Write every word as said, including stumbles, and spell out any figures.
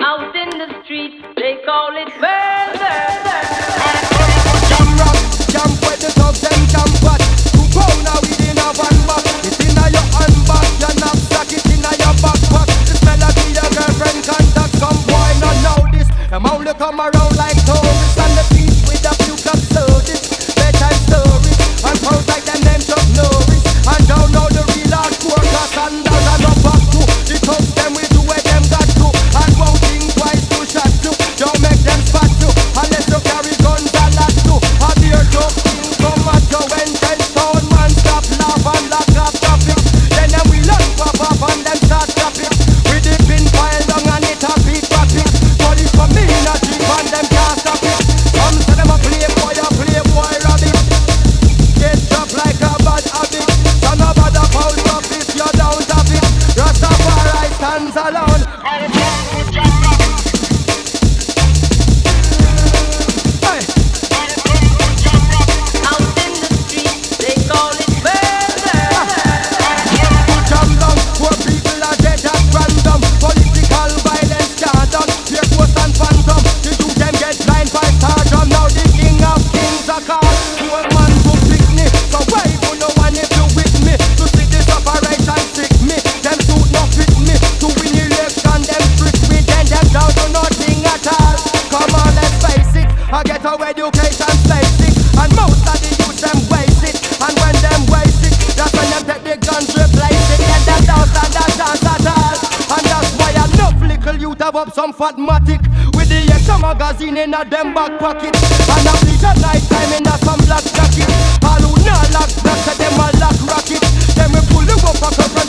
Out in the street, they call it murder. Jam rock, jam with the thugs, them jam pot. Two pounder within a van back. It's in a your handbag, your knapsack, it in a your backpack. This melody your girlfriend contact. Some boy not know this. Them only come around like tourists on the beach with a few club sodas, bedtime stories, and pose like them names of Norris. And don't know the real hardcore, cause sandals are no back to. The thugs them we do where them got to. And won't think twice to shot to. Don't make them spot you, unless you carry guns and lot too. A beer joke thing come at you when ten stone man stop laugh and lock up traffic. Then them we learn pop up and them start traffic. With the pin pile down and it a beat traffic. Police for me not cheap and them can't stop it. Some say them a playboy, a playboy rabbit. Get dropped like a bad habit. So no bother post office, you're down to it. Rastafari stands alone. Out in the street, they call it murder. Jam down, poor people are dead at random. Political violence can't done. Fear ghost and phantom. The youth them get blind by stardom. Now the king of kings are called. Poor man who pick me. So why you no one if you with me? To see this operation sick me. Them suit not fit me. To win election them trick me. Then them down to nothing at all. Come on, let's face it. I get our education basic. And most of the youth them waste it. And when them waste it, that's when them take the guns replace it. Then them don't stand a chance at all. And that's why enough little youth have up some fatmatic. With the extra magazine in a them back pocket. And a bleach at night time in a some black jacket. All who not lock black, say them a lock rocket. Then we pull the up a couple